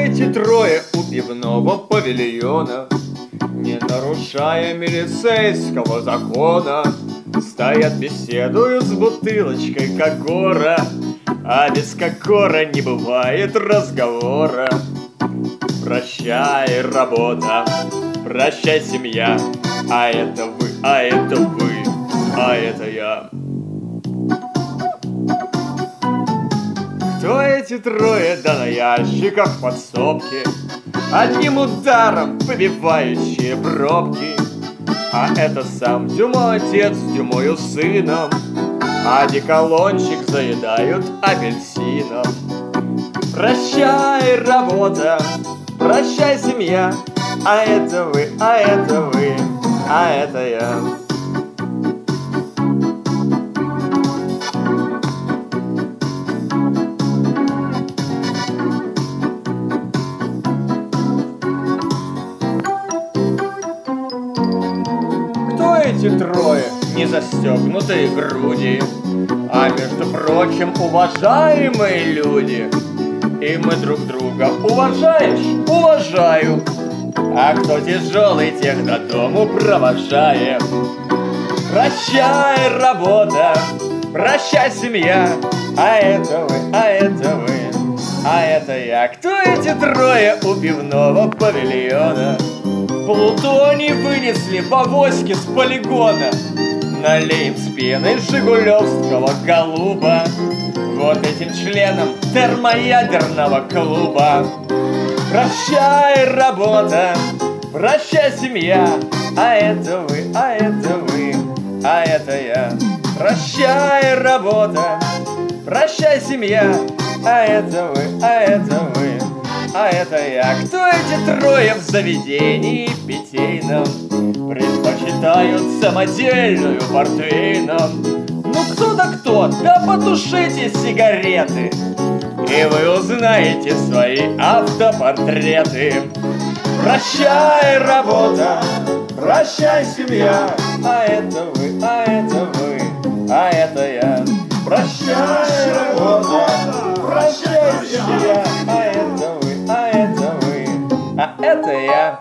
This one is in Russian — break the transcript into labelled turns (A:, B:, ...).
A: эти трое у пивного павильона, не нарушая милицейского закона, стоят, беседуют с бутылочкой кокора, а без кокора не бывает разговора. Прощай, работа, прощай, семья, а это вы, а это вы, а это я. Кто эти трое, да на ящиках подсобки, одним ударом побивающие пробки? А это сам Дюма отец с Дюмою сыном, одеколончик заедают апельсином. Прощай, работа, прощай, семья, а это вы, а это вы, а это я. Кто эти трое, не застегнутые груди, а между прочим, уважаемые люди? И мы друг друга, уважаешь? Уважаю. А кто тяжелый, тех до дому провожаем. Прощай, работа, прощай, семья, а это вы, а это вы, а это я. Кто эти трое у пивного павильона? Плутоний вынесли в авоське с полигона. Налеем с пеной жигулевского голуба вот этим членам термоядерного клуба. Прощай, работа, прощай, семья, а это вы, а это вы, а это я. Прощай, работа, прощай, семья, а это вы, а это вы, а это я. Кто эти трое в заведении питейном предпочитают самодельную портвейном? Ну кто да кто, да потушите сигареты, и вы узнаете свои автопортреты. Прощай, работа, прощай, семья, а это вы, а это вы, а это я. Прощай, работа, прощай, семья, а это вы, а это вы, а это я.